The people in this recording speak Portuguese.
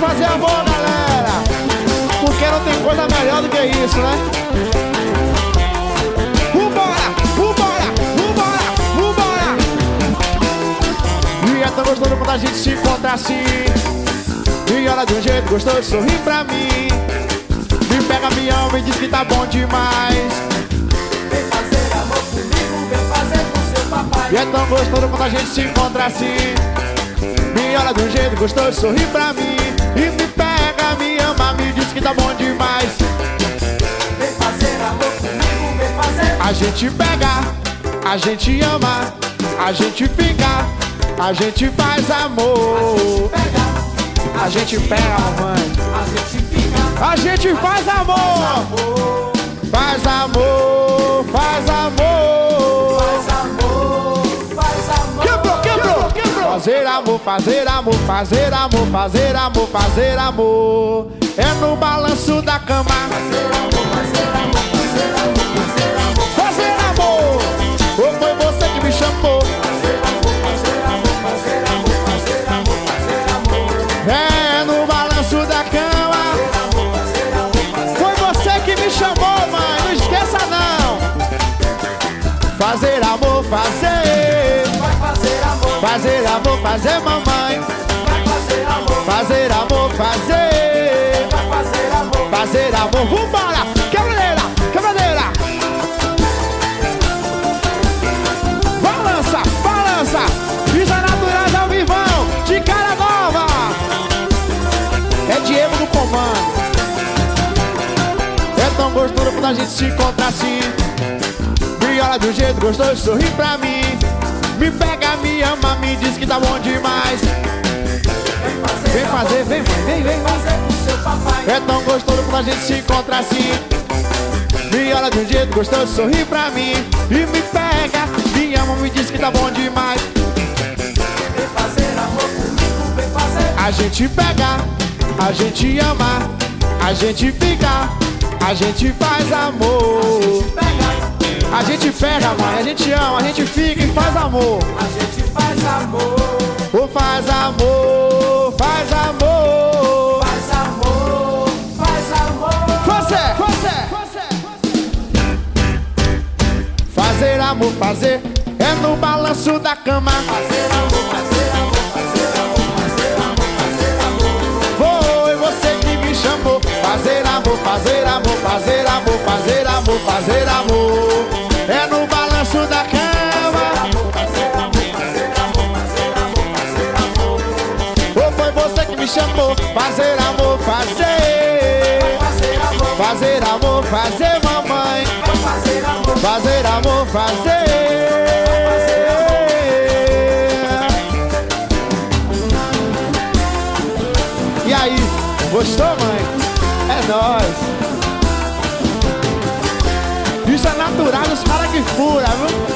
fazer amor, galera, porque não tem coisa melhor do que isso, né? Vambora, vambora, vambora, vambora. E é tão gostoso quando a gente se encontra assim. E olha de um jeito gostoso, sorri pra mim. Me pega, me ama e diz que tá bom demais. Vem fazer amor comigo, vem fazer com seu papai. E é tão gostoso quando a gente se encontra assim. Me olha de um jeito gostoso, sorri pra mim. E me pega, me ama, me diz que tá bom demais. Vem fazer amor comigo, vem fazer. A gente pega, a gente ama, a gente fica, a gente faz amor. A gente pega, mamãe. A gente fica. A gente faz amor. Faz amor, faz amor. Faz amor, faz amor. Quebrou, quebrou, quebrou. Fazer amor, fazer amor, fazer amor, fazer amor, fazer amor. É no balanço da cama. Fazer amor, fazer amor, fazer amor, fazer amor. Fazer amor. Ou foi você que me chamou? Fazer amor, fazer amor, fazer amor, fazer amor, fazer amor. É no balanço da cama. Fazer amor, fazer Foi você que me chamou, mãe. Não esqueça não. Fazer amor, fazer. vai fazer amor. Fazer amor, fazer, mamãe. Vai fazer amor. Fazer amor, fazer. Vai fazer amor. Fazer amor, vambora! Quebradeira, quebradeira! Balança, balança! Isa Naturais ao vivão, de cara nova! É Diego no comando. É tão gostoso quando a gente se encontra assim. Me olha de um jeito gostoso, sorri pra mim. Me pega, me ama, me diz que tá bom demais. Vem fazer, vem, vem, vem, fazer com seu papai. É tão gostoso quando a gente se encontra assim. Me olha de um jeito gostoso, sorri pra mim. E me pega, me ama, me diz que tá bom demais. Vem fazer amor comigo, vem fazer. A gente pega, a gente ama, a gente fica, a gente faz amor. A gente pega, mãe, a gente ama, a gente fica e faz amor. A gente faz amor. Ou faz amor, faz amor. Faz amor, faz amor. Você. Fazer amor, fazer é no balanço da cama. Fazer amor, fazer amor, fazer amor, fazer amor, fazer amor. Foi você que me chamou. Fazer amor, fazer amor, fazer amor, fazer amor, fazer amor. É no balanço da cama. Fazer amor, fazer amor, fazer amor, fazer amor. Ou foi você que me chamou. Fazer amor, fazer. Fazer amor, Fazer amor, fazer, mamãe. fazer amor. Fazer amor, fazer. E aí, gostou, mãe? É nóis. Isso é natural, os caras que furam, viu?